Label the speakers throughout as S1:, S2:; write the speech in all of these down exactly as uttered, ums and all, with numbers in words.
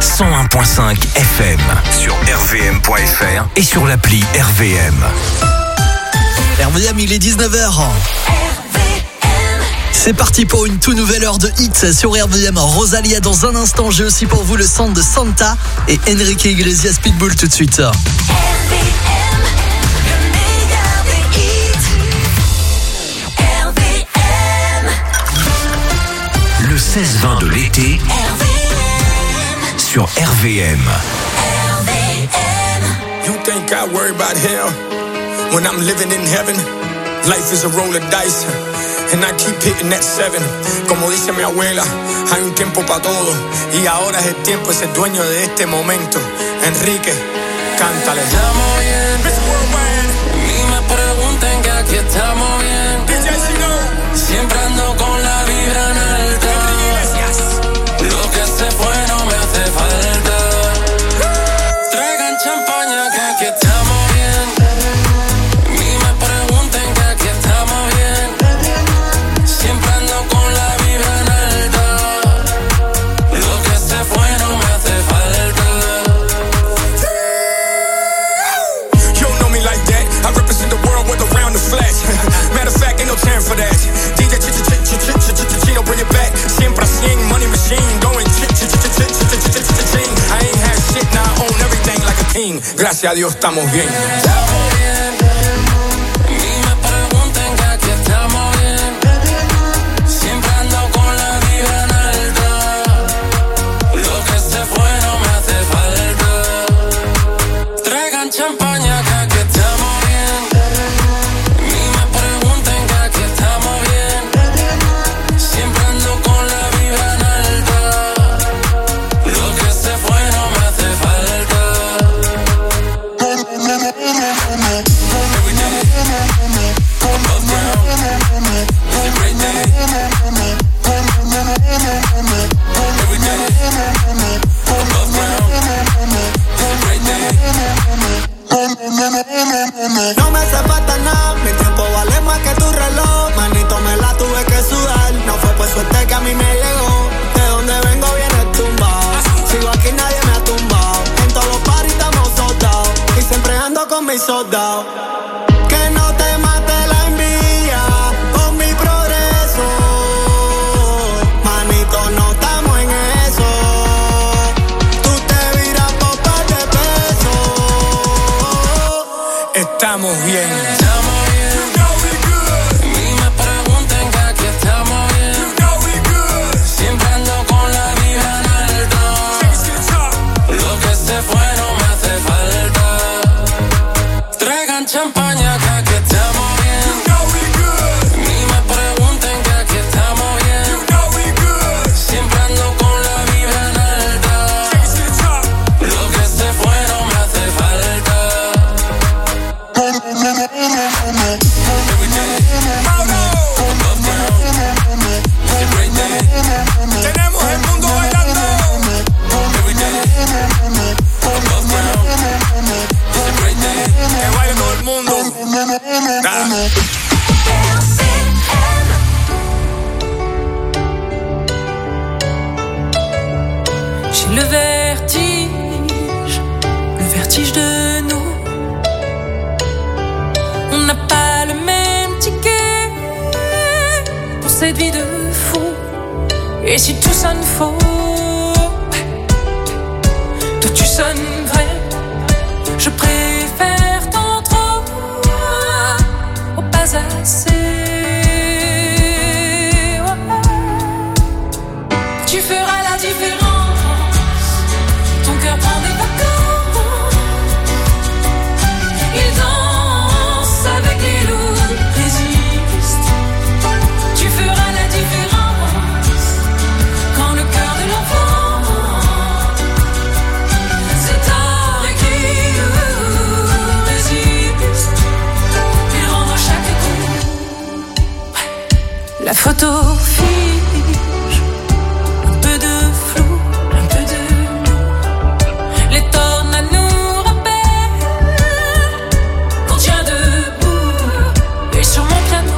S1: cent un virgule cinq F M sur R V M point F R et sur l'appli R V M.
S2: R V M, il est dix-neuf heures. C'est parti pour une toute nouvelle heure de hits sur R V M. Rosalia dans un instant. J'ai aussi pour vous le son de Santa et Enrique Iglesias Pitbull tout de suite.
S3: R V M, le meilleur des hits. R V M.
S1: Le seize vingt de l'été
S3: R V M.
S1: sur R V M.
S3: R V M.
S4: You think I worry about hell when I'm living in heaven? Life is a roll of dice. And I keep hitting that seven. Como dice mi abuela, hay un tiempo para todo. Y ahora es el tiempo, es el dueño de este momento. Enrique, cántale.
S5: Estamos bien, ni me pregunten que aquí estamos bien.
S4: D J Chino,
S5: siempre ando con la vibra en alta. Lo que se fue no me hace falta. Traigan champaña que aquí estamos bien. Ni me pregunten que aquí estamos bien. Siempre ando con la vibra en alta. Lo que se fue no me hace falta.
S4: you don't know me like that. I represent the world with around the flash. Matter of fact, ain't no time for that. D J Chino, bring it back. Siempre cien, money machine, going ch-ch-ch-ch-ch-ch-ch-ch-ch-ch-ch-ch. I ain't had shit, now I own everything like a king. Gracias a Dios, estamos bien.
S5: Estamos bien. Ni me pregunten que aquí estamos bien. Siempre ando con la vibra en alta. Lo que se fue no me hace falta. Traigan champaña que aquí estamos bien. Ni me pregunten que aquí estamos bien. Siempre ando con la vibra en alta. Lo que se fue no me hace falta. Every day, above ground, it's a great day. Every day, above ground, it's a great day.
S6: No me hace falta nada, mi tiempo vale más que tu reloj. Manito, me la tuve que sudar. No fue por suerte que a mí me llegó. De donde vengo viene tumbado. Sigo aquí, nadie me ha tumbado. En todos los paris estamos soldados. Y siempre ando con mis soldados. Que no te mate la envidia con mi progreso. Manito, no estamos en eso. Tú te viras por par de pesos.
S4: Estamos bien.
S5: Estamos bien. Ni me pregunten que aquí estamos bien. Siempre ando con la vibra en alta. Lo que se fue no me hace falta. Traigan champaña que aquí estamos bien. Ni me pregunten que aquí estamos bien. Siempre ando con la vibra en alta. Lo que se fue no me hace falta. Every day, above ground, it's a great day.
S4: Tenemos el mundo bailando.
S5: Every day, above ground, it's a great day.
S4: Que baile todo el mundo. Ah.
S7: J'ai le vertige, le vertige de nous. On n'a pas le même ticket pour cette vie de fou. Et si tout sonne faux, toi tu sonnes vrai. Je préfère tant trop au pas assez. Tu feras la différence. Ton cœur prend des vacances. Il danse avec les loups, résiste. Tu feras la différence. Quand le cœur de l'enfant c'est tard et qui résiste. Il rend à chaque coup. La photo fige. Un peu de flou, un peu de nous. Les tornades nous rappellent qu'on tient debout. Et sur mon piano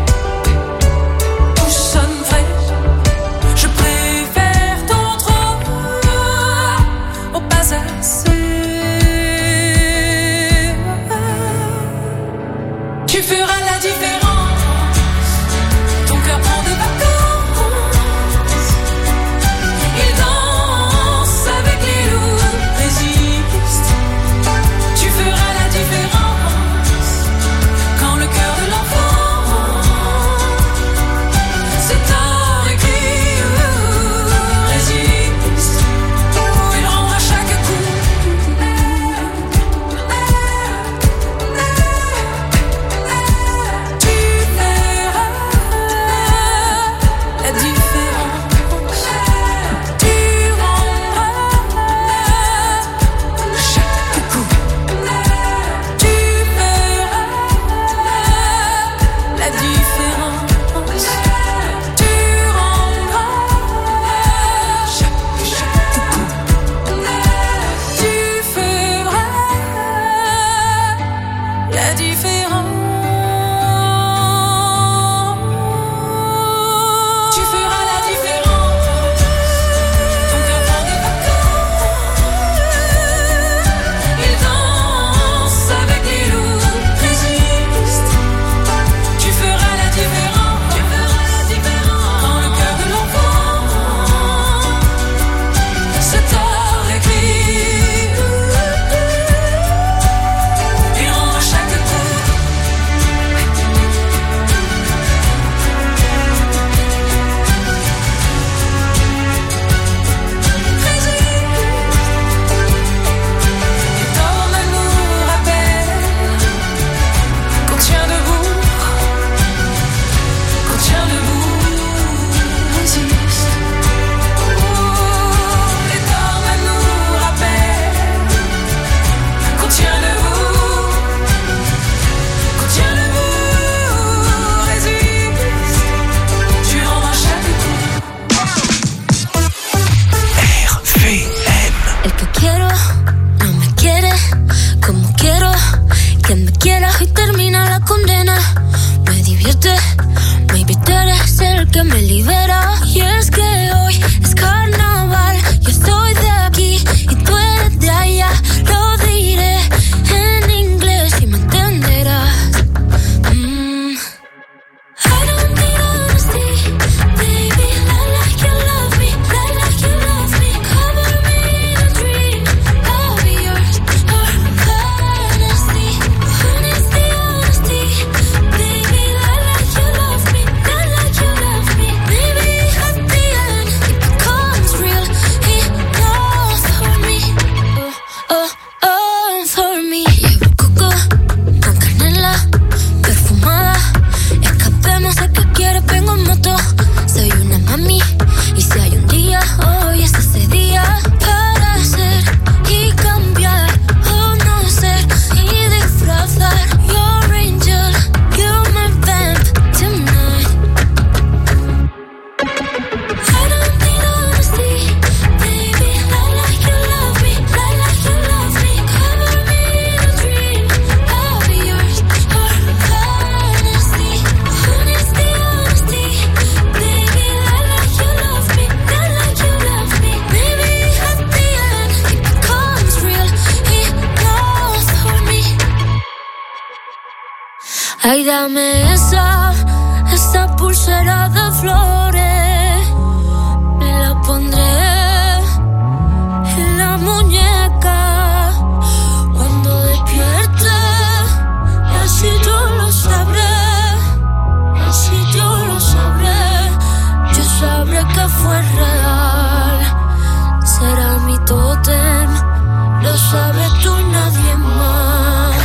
S7: tout sonne vrai. Je préfère tant trop fuiste. Maybe tú eres el que me libera. Y es que hoy es carnaval. Yo soy de aquí y tú eres de allá. Lo diré en inglés y me entenderás. Mm. I don't need honesty, baby. Lie like you love me, lie like you love me. Cover me in a dream, I'll be yours for fantasy. Honesty, honesty, baby. Lie like you love me, lie like you love me. Maybe at the end it becomes real enough for me. Oh, oh, oh, for me. Llevo coco con canela perfumada. Escapemos a que quieres, vengo en moto. Soy una mami y si hay un día, hoy es ese día para ser y cambiar o no ser y disfrazar. Your angel, you're my vamp tonight. I don't need honesty, baby. Lie like you love me, lie like you love me. Cover me in a dream, I'll be yours for fantasy. Honesty, honesty, baby. Lie like you love me, lie like you love me. Maybe at the end it becomes real enough for me. Ay, dame esa, esa pulsera de flores. Me la pondré en la muñeca cuando despierte. Y así yo lo sabré, así yo lo sabré. Yo sabré que fue real. Será mi tótem, lo sabes tú y nadie más.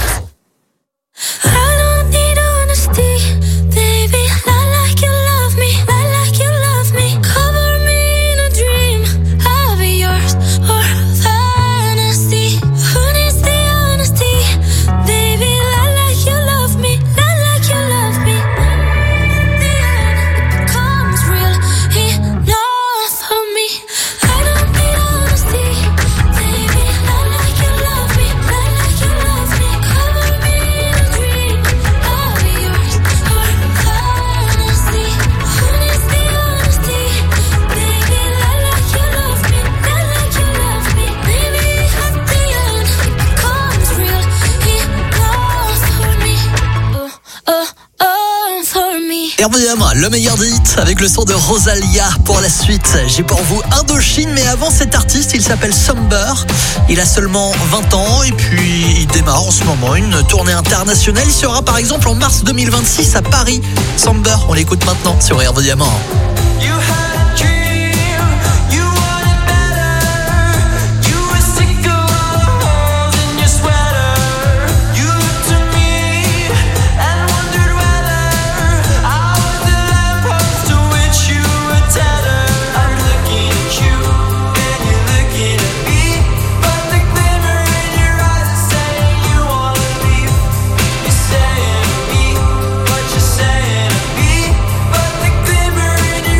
S7: I don't need honesty, baby. Lie like you love me, lie like you love me. Cover me in a dream, I'll be yours for fantasy. Honesty, honesty, baby. Lie like you love me, lie like you love me. At the end, it becomes real enough for me. I don't need honesty, baby. Lie like you love me, lie like you love me. Cover me in a dream, I'll be yours for fantasy. Honesty, honesty, baby. Lie like you love me, lie like you love me. Maybe at the end it becomes real enough for me. Oh, oh, oh, for me.
S2: R V M, le meilleur des hits avec le son de Rosalia. Pour la suite, j'ai pour vous Indochine, mais avant cet artiste, il s'appelle Somber. Il a seulement vingt ans et puis il démarre en ce moment une tournée internationale. Il sera par exemple en mars deux mille vingt-six à Paris. Somber, on l'écoute maintenant sur R V M.
S5: You had a dream, you wanted better. You were sick of all the holes in your sweater. You looked to me and wondered whether I was the lamppost to which you were tethered. I'm looking at you and you're looking at me, but the glimmer in your eyes is saying you wanna leave. You're saying to me what you're saying to me, but the glimmer in your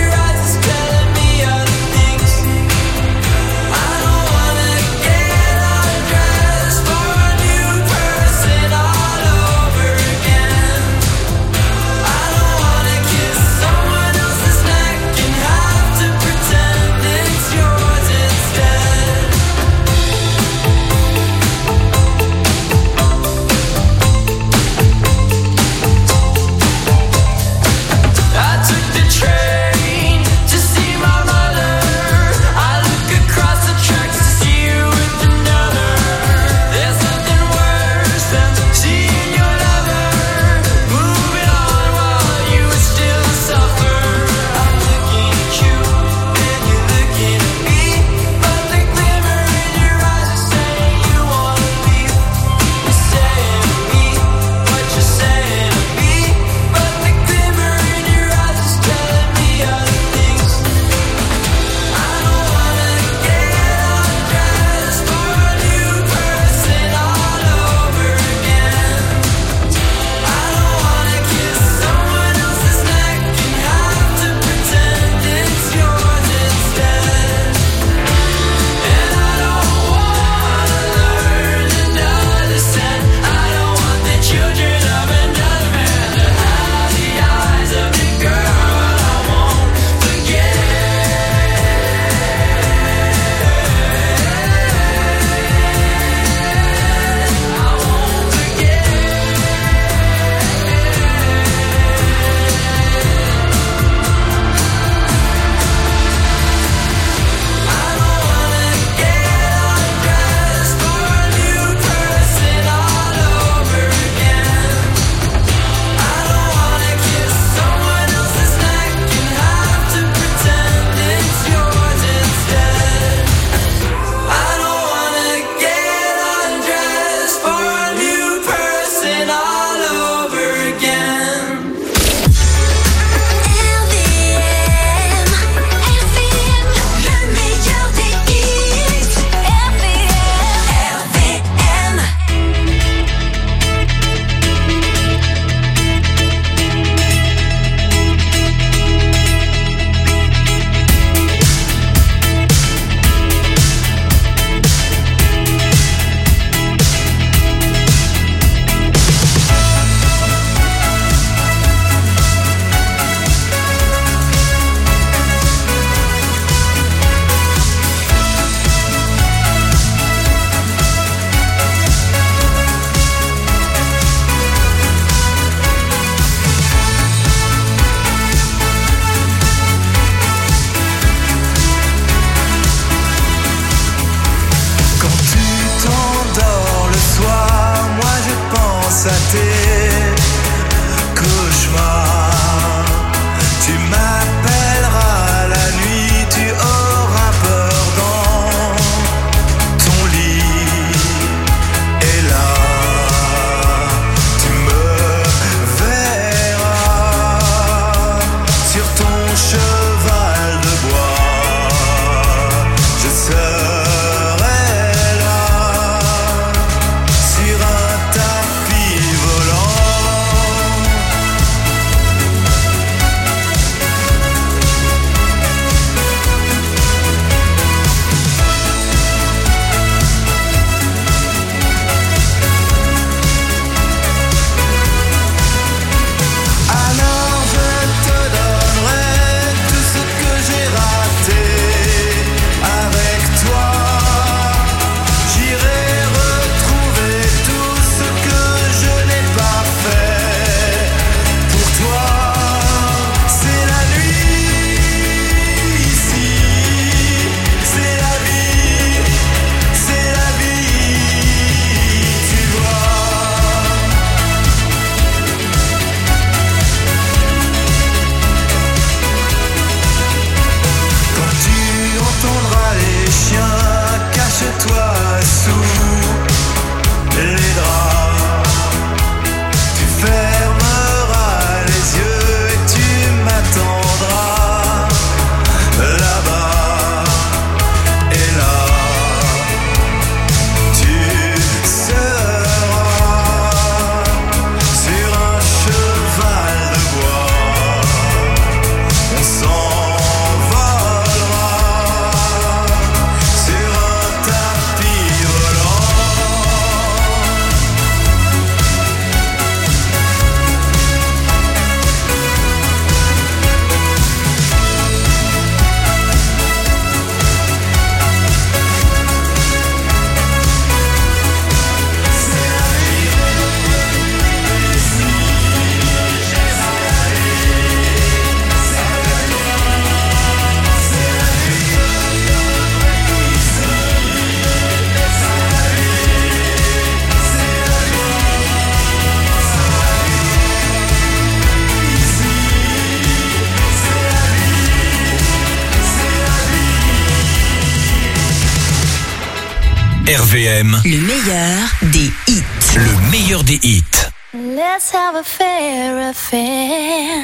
S1: R V M,
S3: Le meilleur des hits.
S1: le meilleur des hits.
S7: Let's have a fair affair.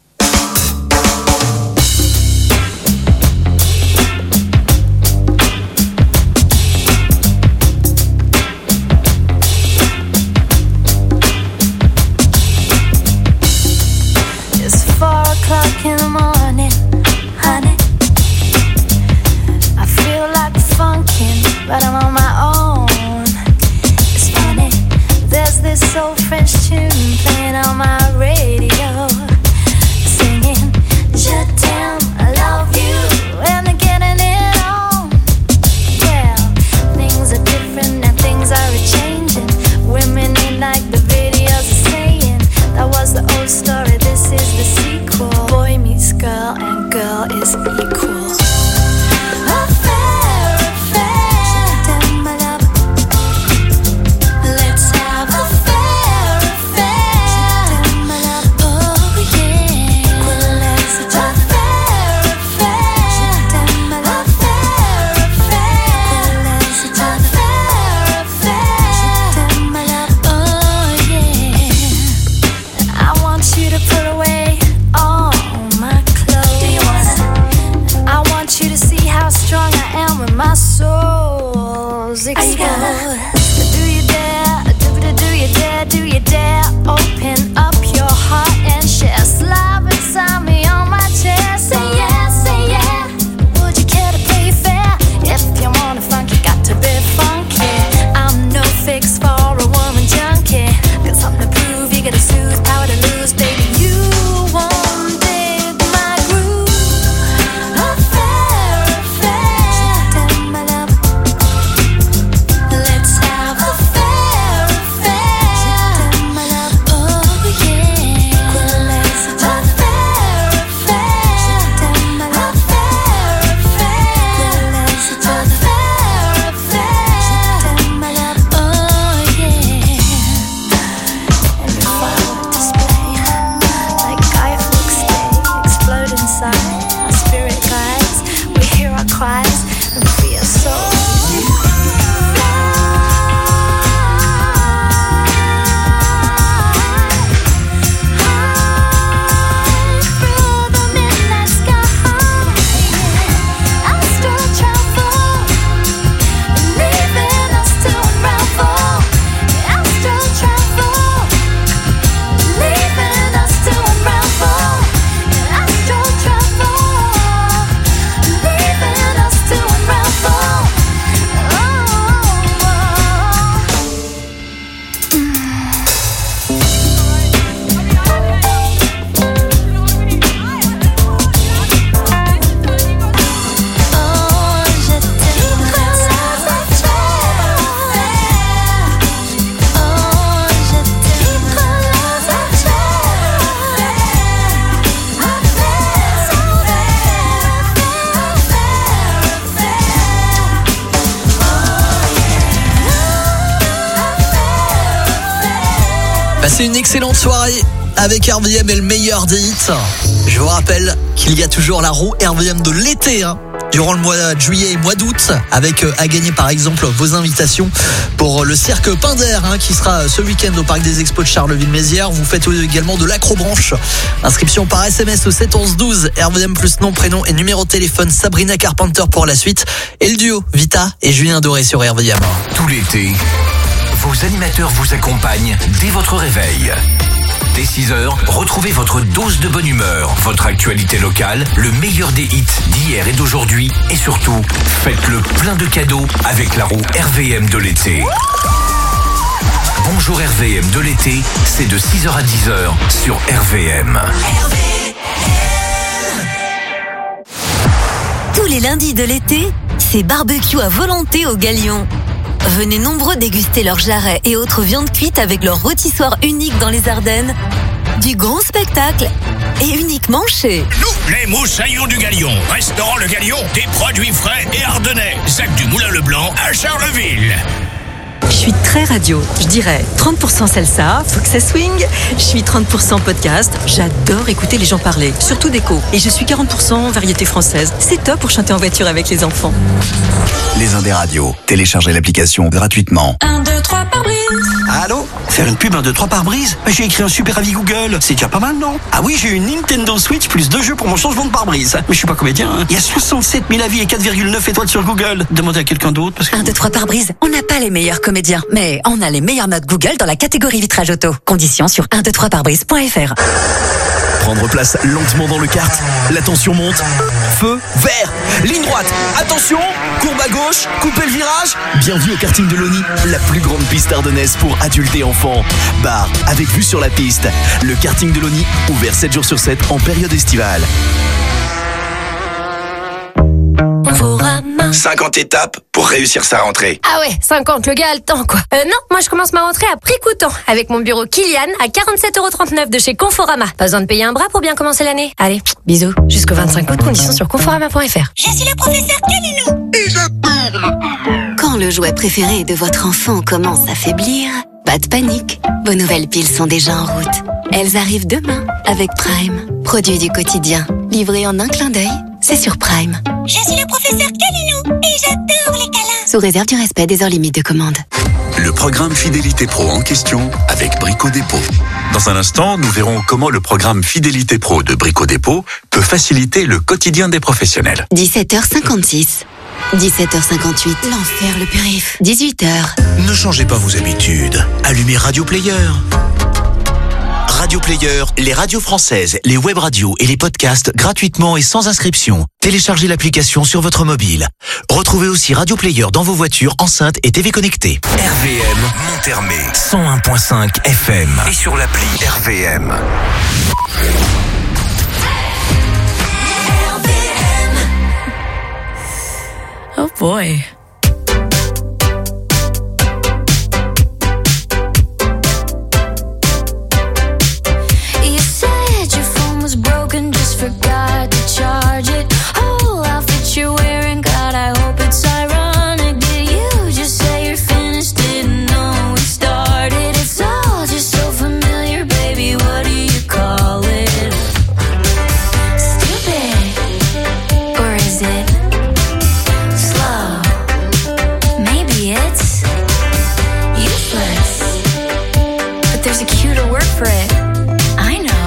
S7: It's four o'clock in the morning, honey. I feel like funkin', but I'm on my own. It's funny, there's this old French tune playing on my radio, singing Je t'aime, I love you, and they're getting it on. Well, things are different and things are changing. Women ain't like the videos are saying. That was the old story, this is the sequel. Boy meets girl and girl is equal. Affair, affair. Je t'aime, my love. Let's have a fair affair. Je t'aime, my love. Oh yeah. Let's have a fair affair. Je t'aime, my love. Affair, affair. Let's have a fair affair. Je t'aime, my love. Oh yeah. I want you to put away all my clothes. Do you wanna? I want you to see how strong I am when my soul's exposed. Do you dare? Do, do, do you dare? Do you dare? Open up your heart and share. Slide beside me on my chair. Say yes, say yeah. Would you care to play fair? If you wanna funk, you got to be funky. I'm no fix for a woman junkie. Got something to prove, you gotta soothe, power to lose, baby. You won't dig my groove. Affair, affair. Je t'aime, my love. Let's have a fair affair. Je t'aime, my love. Oh yeah. Let's have a fair affair. Je t'aime, my love. Affair, affair. Let's have a fair affair. Je t'aime, my love. Oh yeah. And if I would display like fireworks stay, explode inside our spirit guides, we hear our cries and free our souls. Through the midnight sky, astral travel, leaving us to unravel. Astral travel, leaving us to unravel. Astral travel, leaving us to unravel. Oh, je t'aime, let's have a fair affair. Oh, je t'aime, let's have a fair
S2: Passez une excellente soirée avec R V M et le meilleur des hits. Je vous rappelle qu'il y a toujours la roue R V M de l'été, hein, durant le mois de juillet et mois d'août, avec euh, à gagner par exemple vos invitations pour euh, le cirque Pinder, hein, qui sera euh, ce week-end au parc des expos de Charleville-Mézières. Vous faites euh, également de l'acrobranche. Inscription par S M S au sept onze douze, R V M plus nom, prénom et numéro de téléphone. Sabrina Carpenter pour la suite. Et le duo Vita et Julien Doré sur R V M.
S1: Tout l'été, vos animateurs vous accompagnent dès votre réveil. Dès six heures, retrouvez votre dose de bonne humeur, votre actualité locale, le meilleur des hits d'hier et d'aujourd'hui, et surtout, faites le plein de cadeaux avec la roue R V M de l'été. Bonjour R V M de l'été, c'est de six heures à dix heures sur R V M.
S3: Tous les lundis de l'été, c'est barbecue à volonté au Galion. Venez nombreux déguster leurs jarrets et autres viandes cuites avec leur rôtissoir unique dans les Ardennes. Du grand spectacle et uniquement chez...
S8: Nous, les moussaillons du Galion. Restaurant Le Galion, des produits frais et ardennais. Sac du Moulin Leblanc à Charleville.
S9: Je suis très radio, je dirais trente pour cent salsa, faut que ça swing. Je suis trente pour cent podcast, j'adore écouter les gens parler, surtout d'écho. Et je suis quarante pour cent variété française. C'est top pour chanter en voiture avec les enfants.
S10: Les Indés Radio. Téléchargez l'application gratuitement.
S7: un, deux, trois par brise.
S11: Allô? Faire une pub un, deux, trois par brise? J'ai écrit un super avis Google. C'est déjà pas mal, non? Ah oui, j'ai une Nintendo Switch plus deux jeux pour mon changement de pare-brise. Mais je suis pas comédien, hein. Il y a soixante-sept mille avis et quatre virgule neuf étoiles sur Google. Demandez à quelqu'un d'autre parce que...
S12: un, deux, trois par brise. On n'a pas les meilleurs comédiens, mais on a les meilleures notes Google dans la catégorie vitrage auto. Conditions sur un, deux, trois par brise point f r.
S1: Prendre place lentement dans le kart. La tension monte. Feu vert. Ligne droite. Attention. Courbe à gauche. Coupez le virage. Bienvenue au karting de l'Oni, la plus grande piste ardennaise pour adultes et enfants. Bar avec vue sur la piste. Le karting de l'Oni, ouvert sept jours sur sept en période estivale.
S10: cinquante étapes pour réussir sa rentrée.
S13: Ah ouais, cinquante, le gars a le temps quoi. Euh non, moi je commence ma rentrée à prix coûtant avec mon bureau Kilian à quarante-sept euros trente-neuf de chez Conforama. Pas besoin de payer un bras pour bien commencer l'année. Allez, bisous. Jusqu'au vingt-cinq août, conditions sur conforama point f r.
S14: Je suis le professeur Calilou et j'adore.
S3: Quand le jouet préféré de votre enfant commence à faiblir, pas de panique. Vos nouvelles piles sont déjà en route. Elles arrivent demain avec Prime. Produit du quotidien, livré en un clin d'œil, c'est sur Prime.
S14: Je suis le professeur Calilou et j'adore les câlins.
S3: Sous réserve du respect des heures limites de commande.
S10: Le programme Fidélité Pro en question avec Brico Dépôt. Dans un instant, nous verrons comment le programme Fidélité Pro de Brico Dépôt peut faciliter le quotidien des professionnels.
S3: dix-sept heures cinquante-six. dix-sept heures cinquante-huit. L'enfer, le périph'. dix-huit heures.
S1: Ne changez pas vos habitudes. Allumez Radio Player. Radio Player, les radios françaises, les web radios et les podcasts gratuitement et sans inscription. Téléchargez l'application sur votre mobile. Retrouvez aussi Radio Player dans vos voitures, enceintes et T V connectées. R V M Montermé cent un virgule cinq F M et sur l'appli R V M.
S9: Oh boy.
S7: Forgot to charge it. Oh, outfit you're wearing, God, I hope it's ironic. Did you just say you're finished? Didn't know we started. It's all just so familiar, baby. What do you call it? Stupid, or is it slow? Maybe it's useless, but there's a cuter word for it. I know.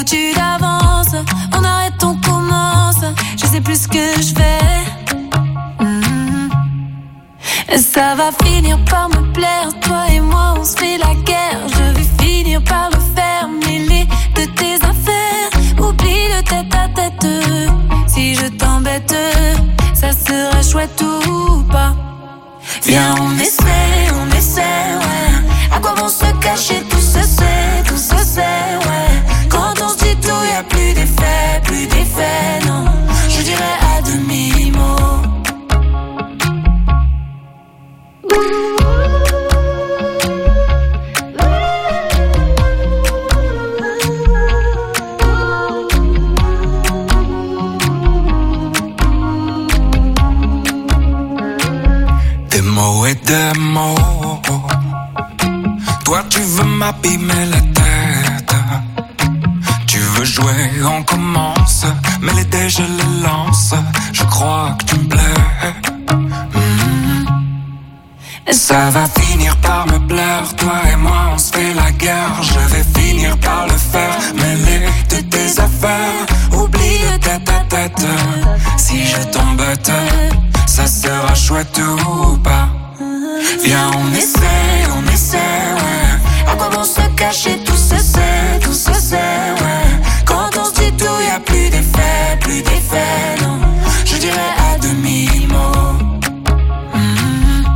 S7: tu d'avance. On arrête, on commence. Je sais plus ce que je fais. Mm-hmm. Ça va finir par me plaire. Toi et moi, on se fait la guerre. Je vais finir par le faire. Mêler de tes affaires. Oublie le tête à tête. Si je t'embête, ça serait chouette ou pas. Viens, on essaie, on essaie, ouais. À quoi vont se cacher, tout se sait, tout se sait, ouais. Quand on se dit tout, y'a plus d'effet, plus d'effet, non. Je dirais à demi-mot.
S4: Des mots et des mots. Toi tu veux m'abîmer la tête. Tu veux jouer, on commence. Mais les dés je les lance. Je crois que tu me plais. Mmh. Ça va finir par me plaire. Toi et moi on se fait la guerre. Je vais finir par le faire. Mêler de tes affaires. Oublie le tête à tête. Si je t'embête, ça sera chouette ou pas. Viens, on essaie, on essaie, ouais. À quoi vont se cacher, tout se sait, tout se sait, ouais. Quand on se dit tout, y'a plus d'effet, plus d'effet, non. Je dirais à demi-mot. Mm-hmm.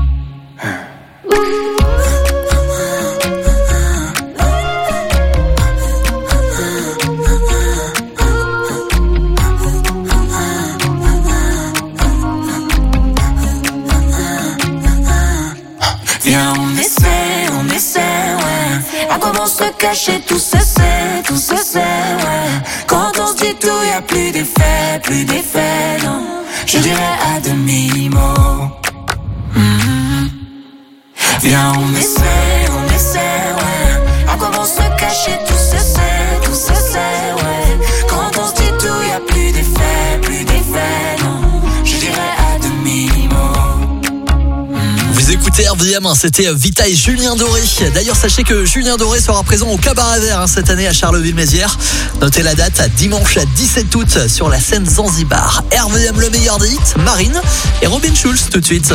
S4: Viens, on essaie, on essaie, ouais. À quoi vont se cacher, tout se sait, tout se sait, ouais. Quand on se dit tout, y'a plus d'effet, plus d'effet, non. Je dirais à demi-mot. Mm-hmm. Viens, on essaie, on essaie, ouais. À quoi vont se cacher, tout se sait, tout se sait, ouais. Quand on se dit tout, y'a plus d'effet, plus d'effet, non. Je dirais à demi-mot.
S2: Vous écoutez R V M, c'était Vita et Julien Doré. D'ailleurs, sachez que Julien Doré sera présent au Cabaret Vert cette année à Charleville-Mézières. Notez la date, dimanche dix-sept août sur la scène Zanzibar. R V M, le meilleur des hits, Marine et Robin Schulz tout de suite.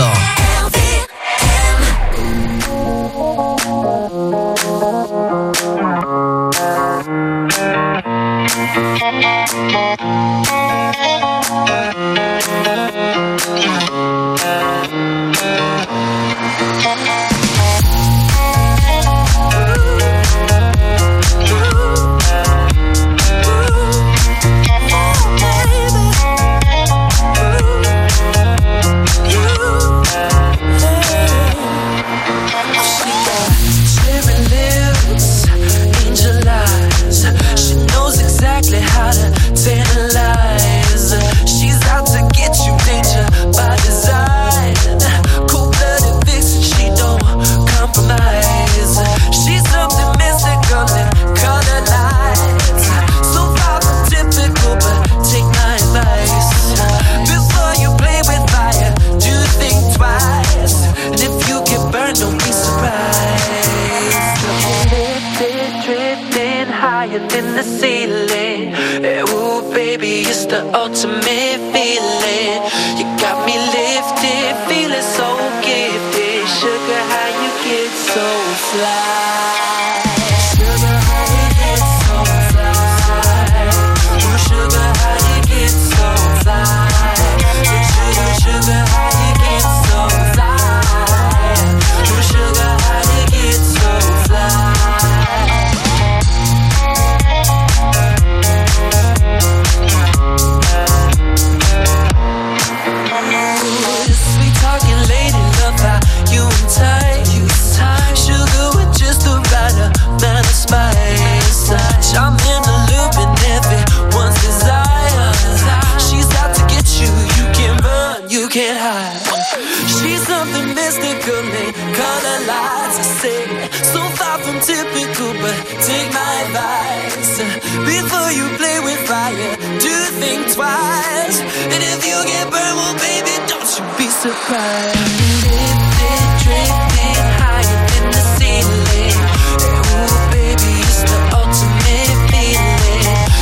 S5: How to tantalize. She's out to get you, danger by design. Cold-blooded vixen, she don't compromise. She's something mystical in color lights. So far from typical, but take my advice. Before you play with fire, do think twice. And if you get burned, don't be surprised. Lifted, drifting higher than the ceiling. Ooh, baby, it's the ultimate feeling. You got me lifted, feeling so gifted. Sugar, how you get so fly? Sugar, how you get so fly? Ooh, sugar, how you get so fly? Sugar, sugar, how you get so fly? Ooh, sugar, how you get so fly? Sugar with just the right amount of spice. I'm in the loop and everyone's desire. She's out to get you, you can't run, you can't hide. She's something mystical in color lights. I say, so far from typical, but take my advice. Before you play with fire, do think twice. And if you get burned, well baby, don't you be surprised. Drifting higher than the ceiling. Ooh, baby, it's the ultimate feeling.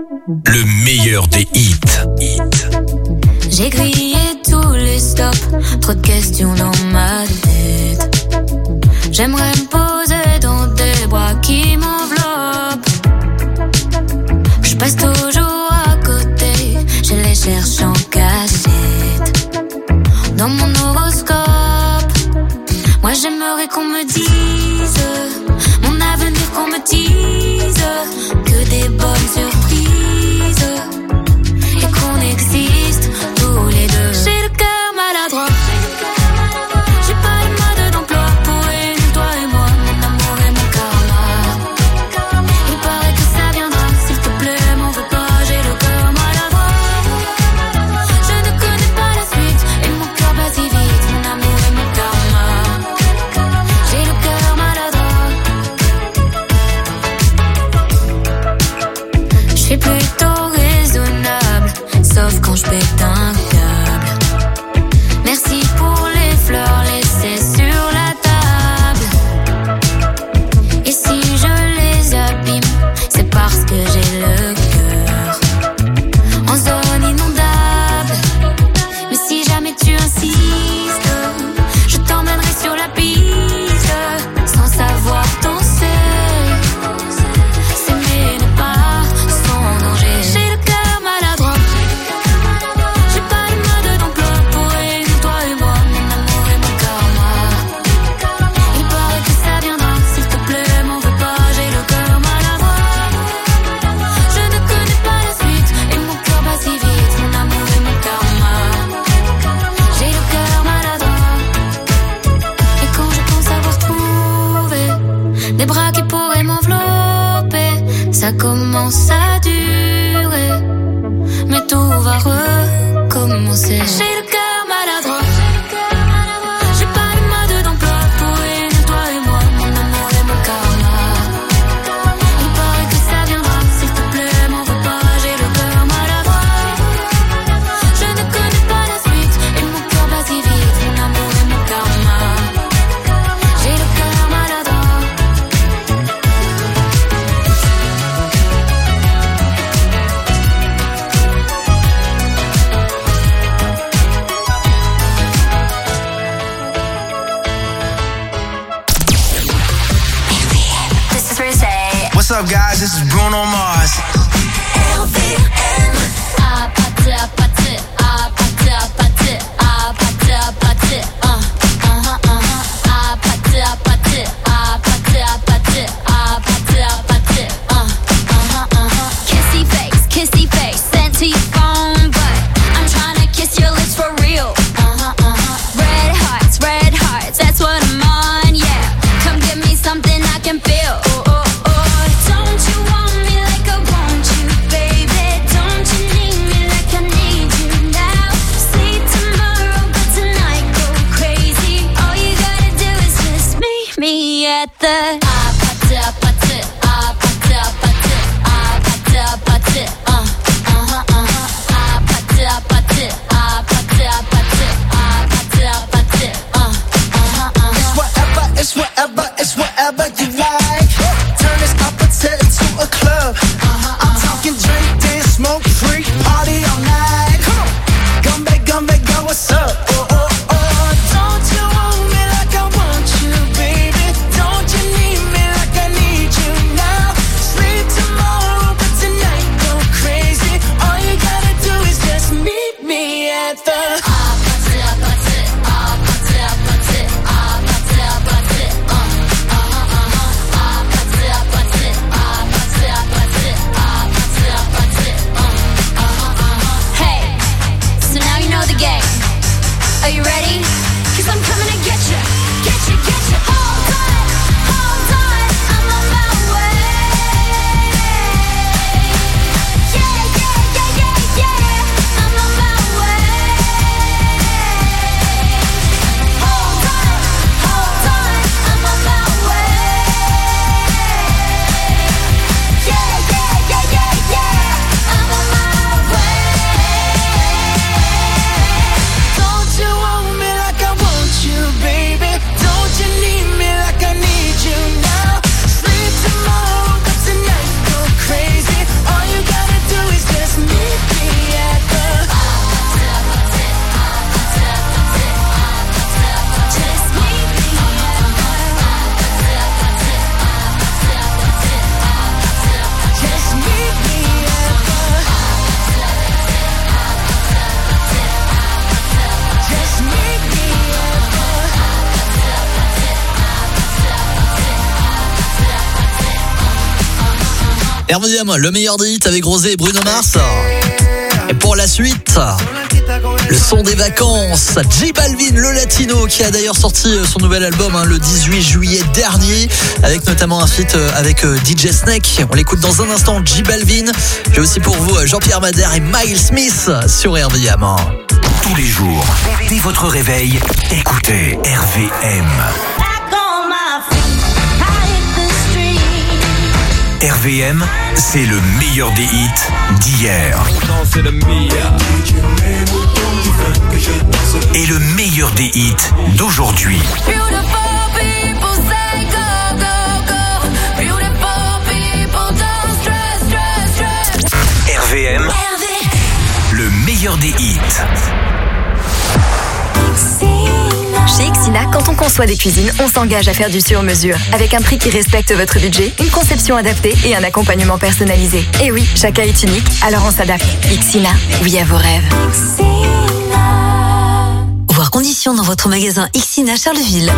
S1: Le meilleur des hits.
S7: J'ai grillé tous les stops, trop de questions dans ma tête. J'aimerais me poser dans des bras qui m'enveloppent. Je passe toujours à côté, je les cherche en cachette. Dans mon horoscope, moi j'aimerais qu'on me dise mon avenir, qu'on me dise que des bonnes surprises et qu'on existe tous les deux. J'ai le cœur maladroit, j'ai pas le mode d'emploi pour réunir toi et moi, mon amour et mon karma. Il paraît que ça viendra, s'il te plaît, m'en veux pas, j'ai le cœur maladroit. Je ne connais pas la suite et mon cœur bat si vite, mon amour et mon karma. J'ai le cœur maladroit. Je suis plutôt raisonnable, sauf quand je pète un câble. Merci pour les fleurs laissées sur la table. Et si je les abîme, c'est parce que j'ai le cœur en zone inondable. Mais si jamais tu insistes, je t'emmènerai sur la piste, sans savoir danser. S'aimer n'est pas sans danger. J'ai le cœur maladroit, j'ai pas le mode d'emploi pour réunir toi et moi, mon amour et mon karma. Il paraît que ça viendra, s'il te plaît, m'en veux pas, j'ai le cœur maladroit. Je ne connais pas la suite et mon cœur bat si vite, mon amour et mon karma. J'ai le cœur maladroit. Et quand je pense avoir trouvé des bras qui pourraient m'envelopper, ça commence à durer, mais tout va recommencer. J'ai le cœur maladroit, j'ai pas le mode d'emploi pour réunir toi et moi, mon amour et mon karma. Il paraît que ça viendra, s'il te plaît, m'en veux pas, j'ai le cœur maladroit. Je ne connais pas la suite et mon cœur bat si vite, mon amour et mon karma. J'ai le cœur maladroit. This is Rosé.
S15: What's up, guys? This is Bruno Mars.
S7: R V M. Ah, pâté, ah, pâté, ah, pâté, ah, pâté, ah, pâté, ah, pâté, ah, uh-huh, uh-huh. Ah, pâté, ah, pâté, ah, pâté, ah, pâté, ah, pâté, ah, pâté, ah, uh-huh, uh-huh. Kissy face, kissy face, sent to your phone, but I'm tryna kiss your lips for real. Uh-huh, uh-huh. Red hearts, red hearts, that's what I'm on, yeah. Come give me something I can feel. Oh, oh, oh. Don't you want me like I want you, baby? Don't you need me like I need you now? Sleep tomorrow, but tonight go crazy. All you gotta do is just meet me at the ah, pâté, ah, pâté, ah, pâté, ah, pâté, ah, pâté, ah, pâté, uh, uh-huh, uh-huh. Ah, pâté, ah, pâté, ah, pâté, ah, pâté, ah, pâté, ah, pâté, uh, uh-huh, uh-huh.
S6: It's whatever, it's whatever, it's whatever you like. Turn this opposite into a club. I'm talking drink, dance, smoke, freak, party all night. Come on, come back, come back, girl, what's up? Oh, oh, oh. Don't you want me like I want you, baby? Don't you need me like I need you now? Sleep tomorrow, but tonight go crazy. All you gotta do is just meet me at the
S7: Ah, pâté, ah, pâté, ah, pâté, ah, pâté, ah, pâté, ah, pâté, uh, uh-huh, uh-huh.
S2: R V M, le meilleur des hits avec Rosé et Bruno Mars. Et pour la suite, le son des vacances, J Balvin, le latino, qui a d'ailleurs sorti son nouvel album hein, le dix-huit juillet dernier, avec notamment un feat avec D J Snake. On l'écoute dans un instant, J Balvin. J'ai aussi pour vous Jean-Pierre Madère et Miles Smith sur R V M.
S1: Tous les jours, dès votre réveil, écoutez R V M. R V M, c'est le meilleur des hits d'hier. Et le meilleur des hits d'aujourd'hui. R V M, le meilleur des hits.
S16: Chez Ixina, quand on conçoit des cuisines, on s'engage à faire du sur-mesure. Avec un prix qui respecte votre budget, une conception adaptée et un accompagnement personnalisé. Et oui, chacun est unique, alors on s'adapte. Ixina, oui à vos rêves.
S3: Voir conditions dans votre magasin Ixina Charleville.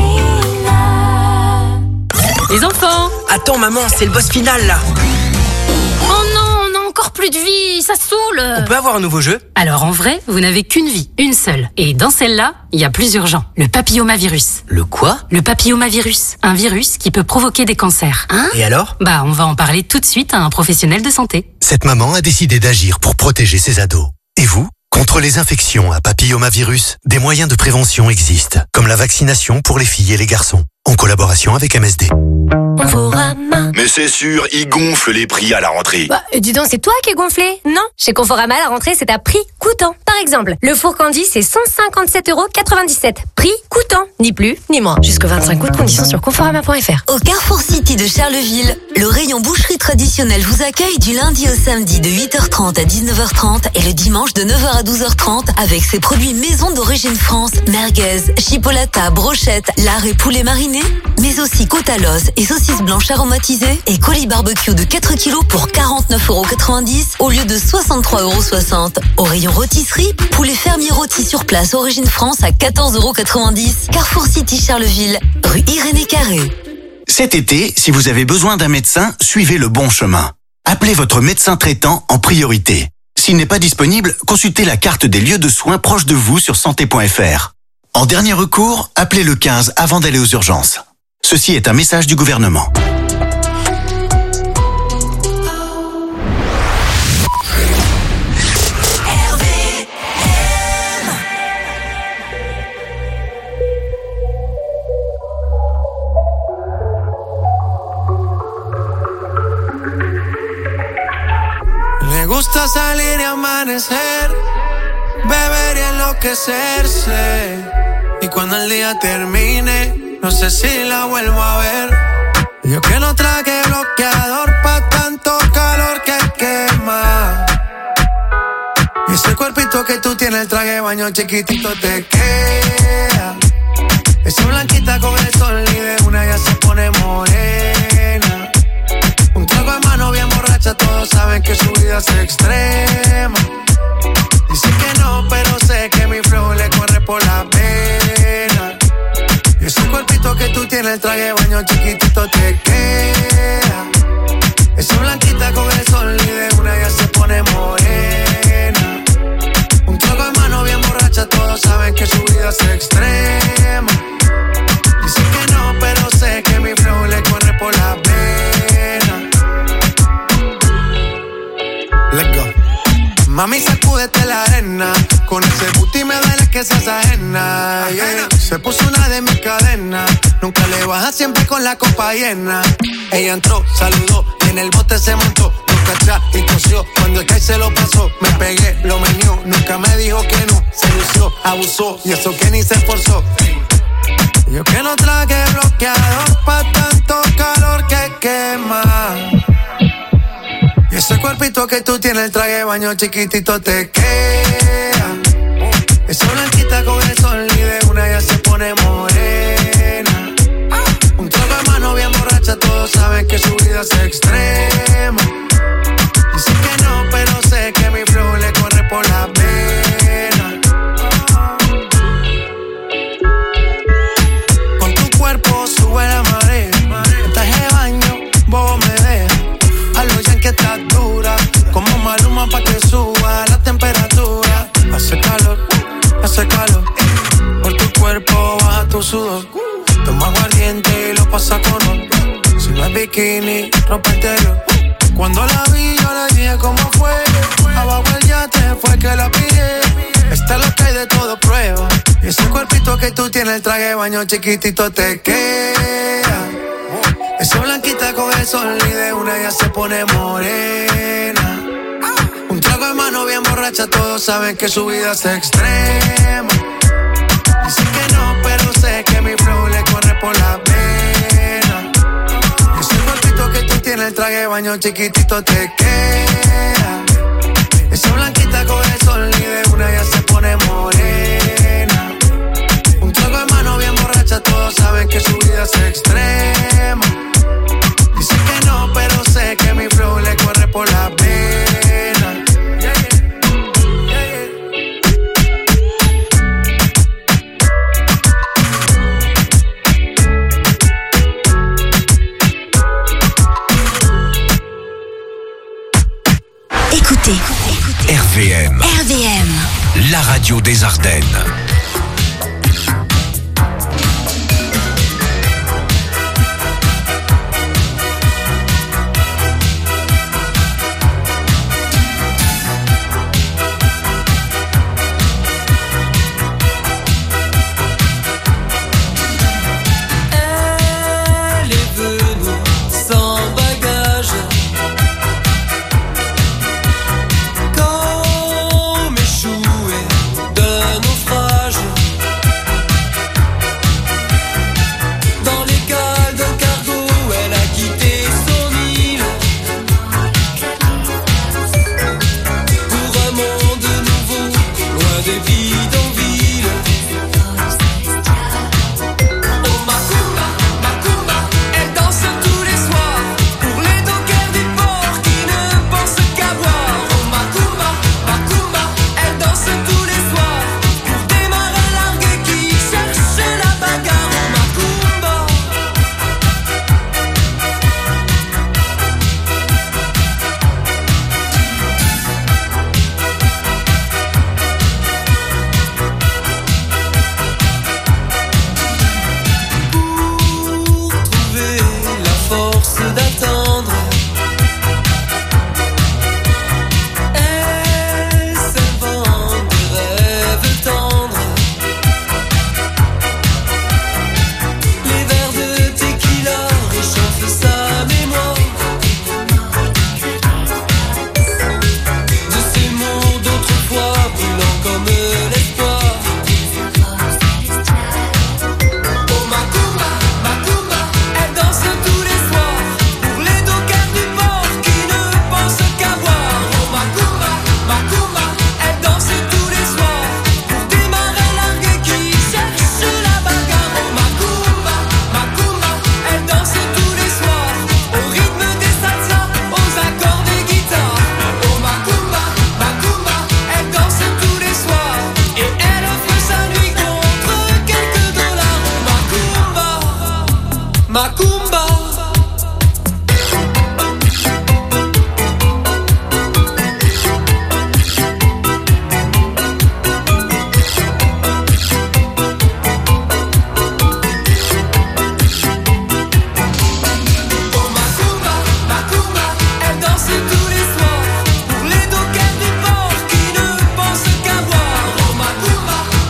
S17: Les enfants!
S18: Attends maman, c'est le boss final là.
S17: Oh non, on a encore plus de vie, ça saoule.
S18: On peut avoir un nouveau jeu?
S17: Alors en vrai, vous n'avez qu'une vie, une seule. Et dans celle-là, il y a plusieurs gens. Le papillomavirus.
S18: Le quoi?
S17: Le papillomavirus. Un virus qui peut provoquer des cancers.
S18: Hein? Et alors?
S17: Bah, on va en parler tout de suite à un professionnel de santé.
S19: Cette maman a décidé d'agir pour protéger ses ados. Et vous? Contre les infections à papillomavirus, des moyens de prévention existent, comme la vaccination pour les filles et les garçons, en collaboration avec M S D.
S13: Conforama.
S20: Mais c'est sûr, ils gonflent les prix à la rentrée.
S13: Bah, dis donc, c'est toi qui es gonflé? Non. Chez Conforama, la rentrée, c'est à prix coûtant. Par exemple, le four Candy, c'est cent cinquante-sept euros quatre-vingt-dix-sept. Prix coûtant. Ni plus, ni moins. Jusqu'au vingt-cinq août, conditions sur conforama point f r.
S3: Au Carrefour City de Charleville, le rayon boucherie traditionnelle vous accueille du lundi au samedi de huit heures trente à dix-neuf heures trente et le dimanche de neuf heures à douze heures trente avec ses produits maison d'origine France, merguez, chipolata, brochette, lard et poulet mariné, mais aussi côte à l'os et saucisses blanches aromatisées et colis barbecue de quatre kilos pour quarante-neuf euros quatre-vingt-dix au lieu de soixante-trois euros soixante. Au rayon rôtisserie, poulet fermier rôti sur place origine France à quatorze euros quatre-vingt-dix. Carrefour City Charleville, rue Irénée Carré.
S21: Cet été, si vous avez besoin d'un médecin, suivez le bon chemin. Appelez votre médecin traitant en priorité. S'il n'est pas disponible, consultez la carte des lieux de soins proches de vous sur santé point f r. En dernier recours, appelez le quinze avant d'aller aux urgences. Ceci est un message du gouvernement.
S6: Me gusta salir y amanecer, beber y enloquecerse. Y cuando el día termine, no sé si la vuelvo a ver. Yo que no traje bloqueador pa' tanto calor que quema. Y ese cuerpito que tú tienes, el traje de baño chiquitito te queda. Esa blanquita con el sol y de una ya se pone morena. Un trago de mano bien borracha, todos saben que su vida es extrema. Dice que no, pero sé que mi flow le corre por la pena. Y ese cuerpito que tú tienes, el traje de baño chiquitito te queda. Esa blanquita con el sol y de una ya se pone morena. Un trago de mano bien borracha, todos saben que su vida es extrema. Dice que no, pero sé que mi flow le corre por la pena. Let's go. Mami, sacúdete la arena. Con ese booty me duele que seas ajena, yeah. Se puso una de mis cadenas. Nunca le baja, siempre con la copa llena. Ella entró, saludó y en el bote se montó. Nunca atrás y cosió. Cuando el que se lo pasó, me pegué, lo menió. Nunca me dijo que no. Se lució, abusó y eso que ni se esforzó. Yo que no traje bloqueador pa' tanto calor que quema. Y ese cuerpito que tú tienes, el traje de baño chiquitito te queda. Esa blanquita con el sol y de una ya se pone morena. Un trago de mano bien borracha, todos saben que su vida es extrema. Dice que no, pero sé que mi flow le corre por la pena. Con tu cuerpo sube la marea. El traje de baño, bobo me deja. A lo
S15: Toma aguardiente y lo pasa con otro. Si no es bikini, ropa interior. Cuando la vi yo le dije cómo fue. Abajo el yate fue que la pillé. Esta es lo que hay de todo prueba. Y ese cuerpito que tú tienes, el traje de baño chiquitito te queda. Esa blanquita con el sol y de una ya se pone morena. Un trago de mano bien borracha, todos saben que su vida es extrema. Dice que no, pero sé que mi flow le corre por la vena. Ese cuerpito que tú tienes, el traje de baño chiquitito te queda. Esa blanquita con el sol y de una ya se pone morena. Un trago de mano bien borracha, todos saben que su vida es extrema. Dice que no, pero sé que mi flow le corre por la vena. Yeah, yeah.
S12: Écoutez,
S1: R V M,
S12: R V M,
S1: la radio des Ardennes.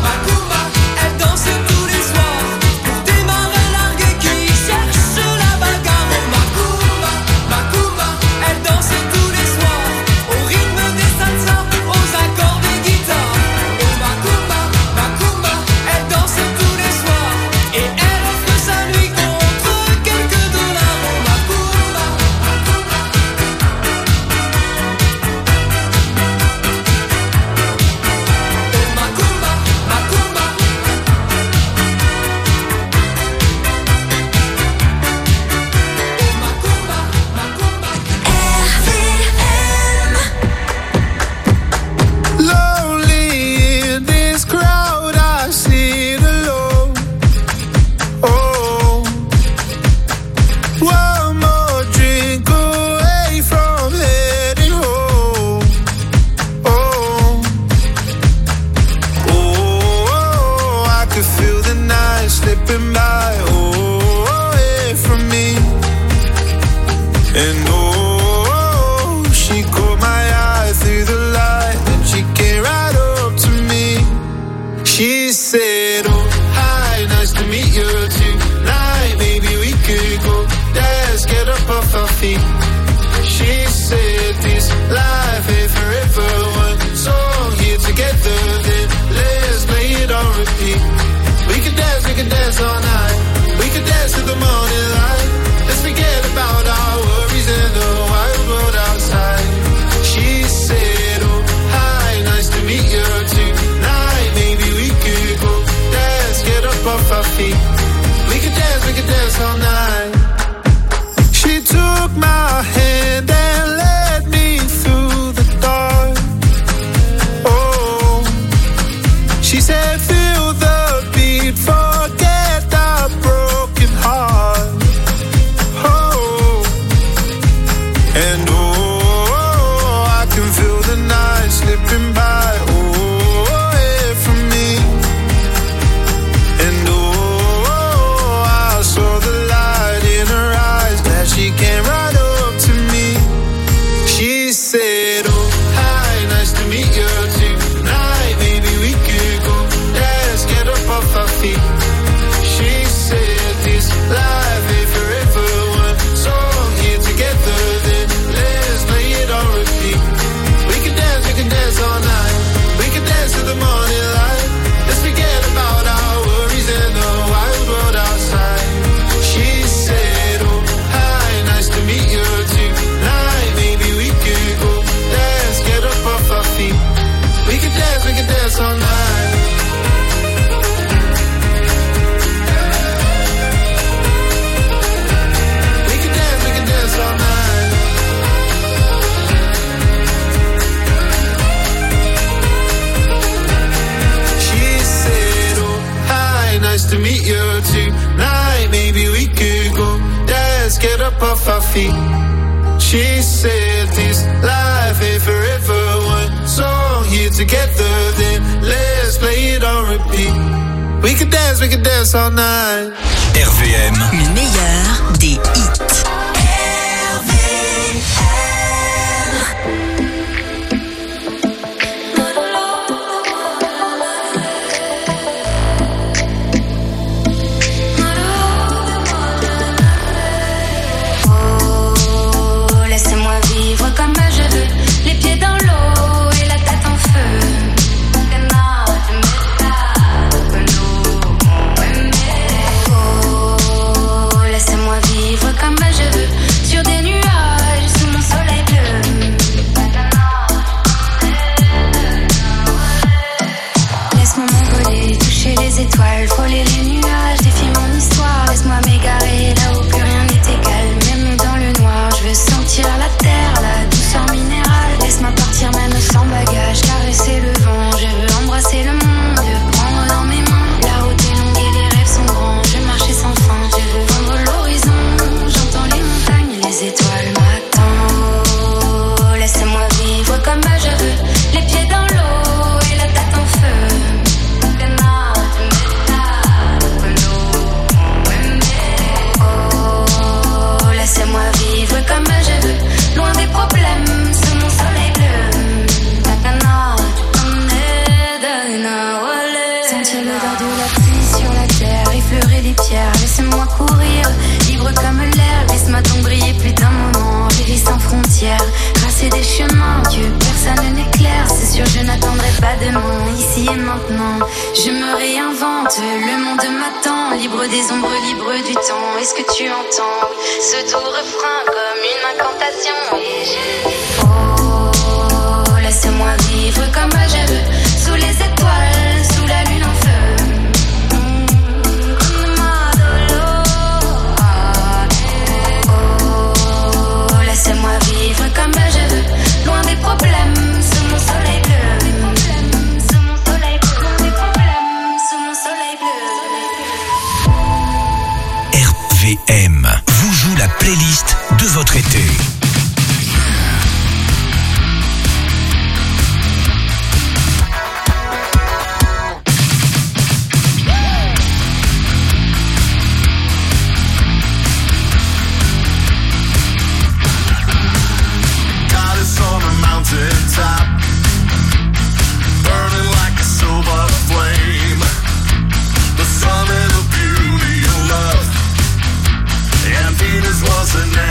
S5: Cherche la bagarre.
S8: feet. She said this life ain't forever. One song here together, then let's play it on repeat. We could dance, we could dance all night. We could dance to the morning light. Let's forget about our worries and the wild world outside. She said, oh, hi, nice to meet you tonight. Maybe we could go dance, get up off our feet. We could dance, we could dance all night. She took my hand and led me through the dark. Oh, she said, feel the beat, forget the broken heart. Oh, and oh, I can feel the night slipping by. Oh, away from me. And oh, I saw the light in her eyes. Glad she came right up to me. She said, oh, hi, nice to meet you tonight. Maybe we could go dance, get up off our feet. She said this life ain't forever. One song here together, then let's play it on repeat. We can dance, we can dance all night. We can dance to the morning light. Let's forget about our worries and the wild world outside. She said, oh, hi, nice to meet you tonight. Maybe we could go dance, get up off our feet. We can dance, we can dance all night. We can dance, we can dance all night. She said, oh, hi, nice to meet you tonight. Maybe we could go dance, get up off our feet. She said this life ain't forever. One song here together, then let's play it on repeat. We can dance, we can dance all night.
S1: R V M.
S12: Le meilleur des hits.
S7: Oh, laissez-moi vivre comme je veux, les pieds dans l'eau et la tête en feu. Oh, laissez-moi vivre comme je veux, sur des nuages sous mon soleil bleu. Laisse-moi m'envoler, toucher les étoiles, frôler les nuages, défier mon histoire. Laisse-moi m'égarer là où plus rien n'est égal, même dans le noir. Je veux sentir la terre, la douceur minérale. Laisse-moi partir même sans bagage, caresser le vent. Je veux embrasser le monde, prendre dans mes mains. La route est longue et les rêves sont grands. Je veux marcher sans fin, je veux vendre l'horizon. J'entends les montagnes, les étoiles m'attendent. Oh, laissez-moi vivre comme je veux, les pieds dans l'eau et la tête en feu. Oh, laissez-moi vivre comme je veux, loin des problèmes, sous mon soleil bleu. Sentir l'odeur de la pluie sur la terre, effleurer les pierres, laissez-moi courir, libre comme l'air. Laisse-moi donc briller plus d'un moment, vivre sans frontières, tracer des chemins que personne n'éclaire. C'est sûr, je n'attendrai pas demain, ici et maintenant. Je me réinvente, le monde m'attend, libre des ombres, libre du temps. Est-ce que tu entends ce doux refrain comme une incantation? Et je... Oh, laissez-moi vivre comme je veux, sous les étoiles, sous la lune en feu. Oh, laissez-moi vivre comme je veux, loin des problèmes, sous mon soleil bleu. Sous mon soleil bleu, loin des problèmes, sous mon soleil bleu.
S1: R V M vous joue la playlist de votre été.
S22: Was a name.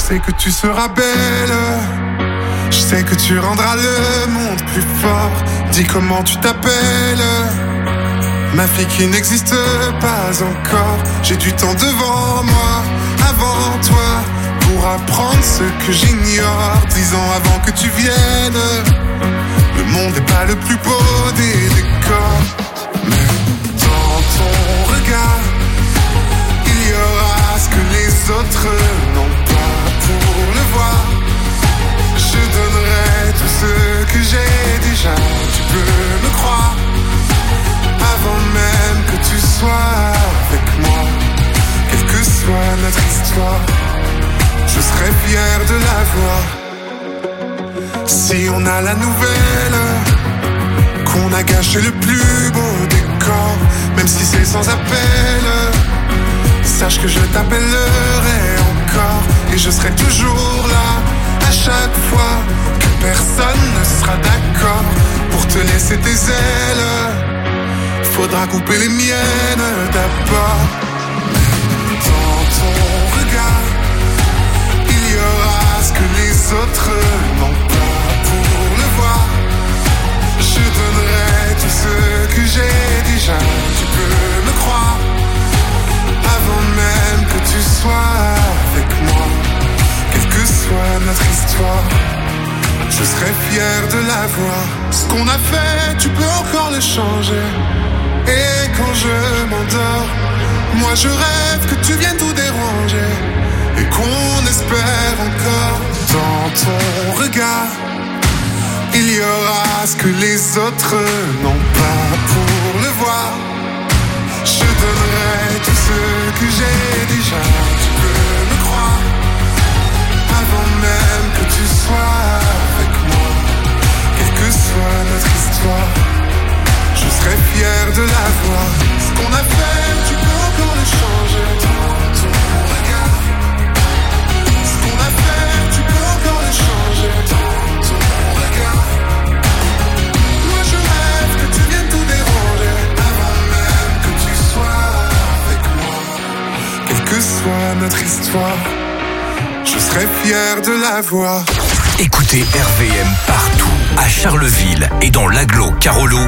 S8: sais que tu seras belle. Je sais que tu rendras le monde plus fort. Dis comment tu t'appelles. Ma fille qui n'existe pas encore. J'ai du temps devant moi, avant toi, pour apprendre ce que j'ignore. Dix ans avant que tu viennes. Le monde n'est pas le plus beau des décors, mais dans ton regard, il y aura ce que les autres n'ont pas. Pour le voir, je donnerai tout ce que j'ai déjà. Tu peux me croire, avant même que tu sois avec moi. Quelle que soit notre histoire, je serai fier de la voir. Si on a la nouvelle qu'on a gâché le plus beau décor, même si c'est sans appel, sache que je t'appellerai encore. Et je serai toujours là, à chaque fois que personne ne sera d'accord pour te laisser tes ailes. Faudra couper les miennes d'abord. Dans ton regard, il y aura ce que les autres n'ont pas. Pour le voir, je donnerai tout ce que j'ai déjà. Tu peux me croire, avant même que tu sois avec moi. Quelle que soit notre histoire, je serai fier de la voir. Ce qu'on a fait, tu peux encore le changer. Et quand je m'endors, moi je rêve que tu viennes tout déranger. Et qu'on espère encore. Dans ton regard, il y aura ce que les autres n'ont pas. Pour le voir, je donnerai tout ce que j'ai déjà. Tu peux me croire, avant même que tu sois avec moi. Quelle que soit notre histoire, je serai fier de la voir. Ce qu'on a fait, tu peux encore le changer. Dans ton regard, ce qu'on a fait, tu peux encore le changer. Dans ton regard, moi je rêve que tu viennes tout déranger. Avant même que tu sois avec moi. Quelle que soit notre histoire, je serai fier de la voir.
S1: Écoutez R V M partout, à Charleville et dans l'agglo Carolo.